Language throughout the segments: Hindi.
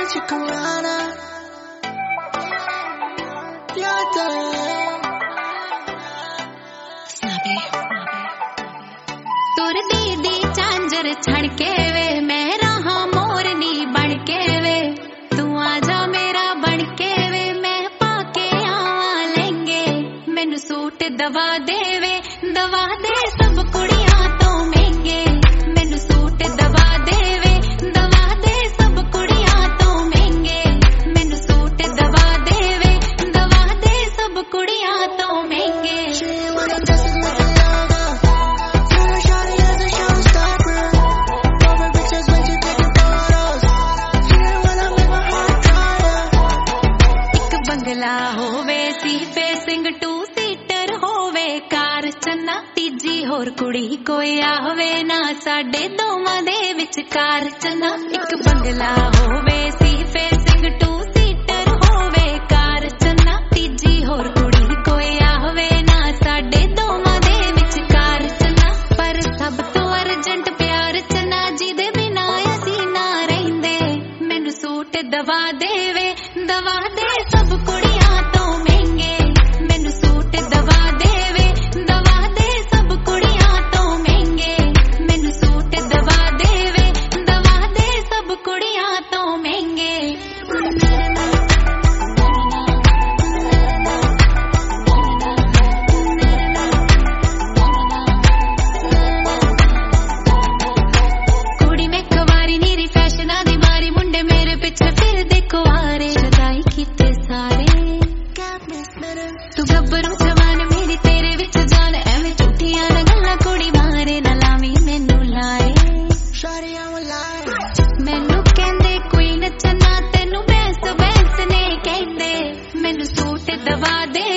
Chikorana. Yada. Snappy. तुर दी चांजर छड़के वे मैं रहा मोरनी बनके वे तू आजा मेरा बनके वे मैं पाके आवा लेंगे मैनू सूट दवा दे सब कुड़ियां तो महंगे मैनू सूट दवा दे सब कुड़ियां तो महंगे मैनू सूट दवा दे सब कुड़ियां तो महंगे बंगला होवे सी फेसिंग 2 सीटर होवे कार चन्ना तीजी होर कुड़ी कोई आवे ना साडे दोवां दे विचकार चन्ना एक बंगला होवे सी फेसिंग 2 सीटर होवे कार चन्ना तीजी होर कुड़ी कोई आवे ना साडे दोवां दे विचकार चन्ना पर सब तो अर्जेंट प्यार चन्ना जिदे बिना असीं ना रहिंदे मैनू सूट दवा दे सब कुड़ियां तो महंगे मैनू सूट दवा दे सब कुड़ियां तो महंगे मैनू सूट दवा दे सब कुड़ियां तो महंगे कुड़ी में कवारी नीरी फैशना दी मारी मुंडे मेरे पिछे फिर देखो आरे सदाई कीते सारे तू गब्बरू जवान मेरी तेरे विच जान एवें झूठियां ना गल्लां कुड़ी मारे ना लावी मैनू लाए मैनू कहंदे कोई नचना तेनू बैंस ने कहंदे मैनू सूट दवा दे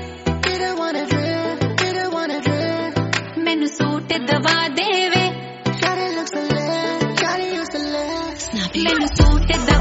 मैनू सूट दवा दे मैनू सूट दवा